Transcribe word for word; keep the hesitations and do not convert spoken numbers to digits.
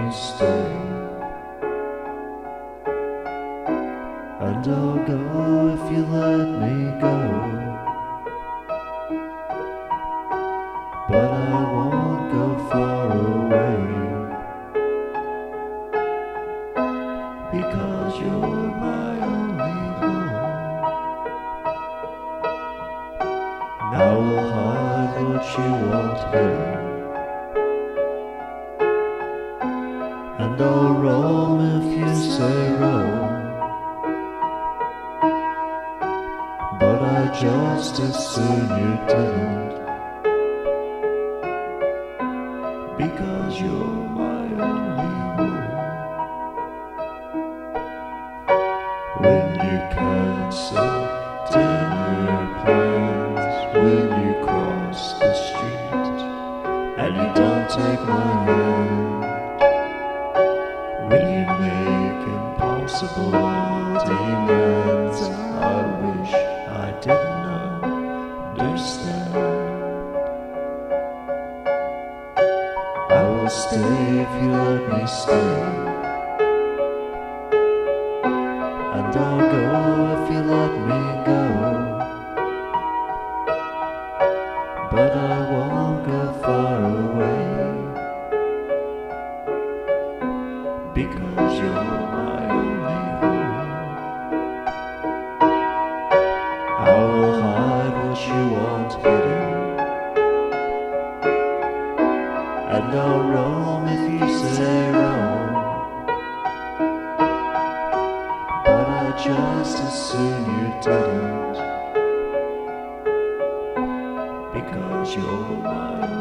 me stay, and I'll go if you let me go, but I won't go far away, because you're my only home. Now I'll hide what you want here, and I'll roam if you say roam, but I just as soon you didn't, because you're my only home. When you cancel dinner plans, when you cross the street and you don't take my hand, when you make impossible demands, I wish I didn't understand. I will stay if you let me stay, and I'll go if you let me go, but I won't go far away, because you're my only home. I will hide what you want hidden, and I'll roam if you say roam, but I just as soon you didn't, because you're my